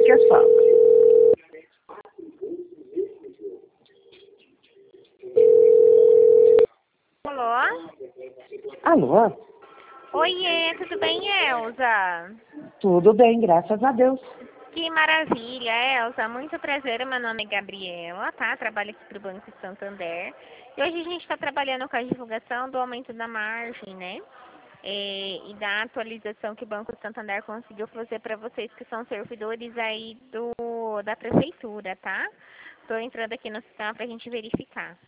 só. Alô? Alô? Oiê, tudo bem, Elza? Tudo bem, graças a Deus. Que maravilha, Elza. Muito prazer, meu nome é Gabriela, tá? Trabalho aqui pro Banco Santander. E hoje a gente está trabalhando com a divulgação do aumento da margem, né? E da atualização que o Banco Santander conseguiu fazer para vocês que são servidores aí da prefeitura, tá? Estou entrando aqui no sistema para a gente verificar.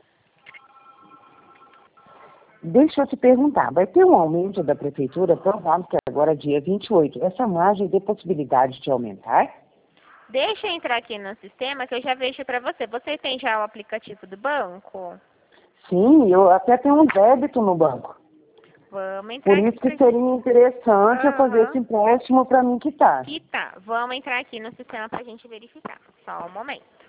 Deixa eu te perguntar, vai ter um aumento da prefeitura, provável que agora é dia 28. Essa margem tem possibilidade de aumentar? Deixa eu entrar aqui no sistema que eu já vejo para você. Você tem já o aplicativo do banco? Sim, eu até tenho um débito no banco. Vamos entrar Por aqui isso que seria interessante eu fazer esse empréstimo para mim quitar. Quitar. Vamos entrar aqui no sistema para a gente verificar. Só um momento.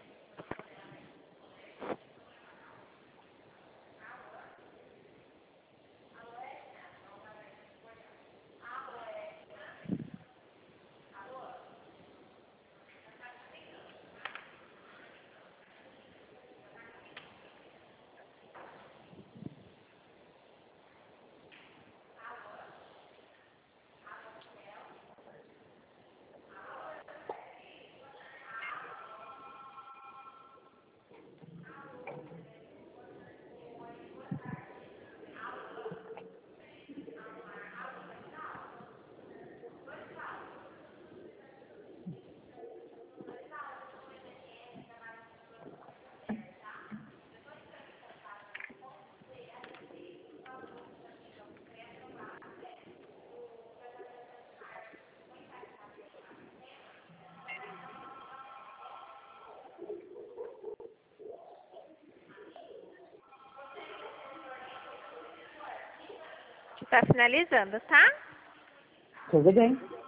Está finalizando, tá? Tudo bem.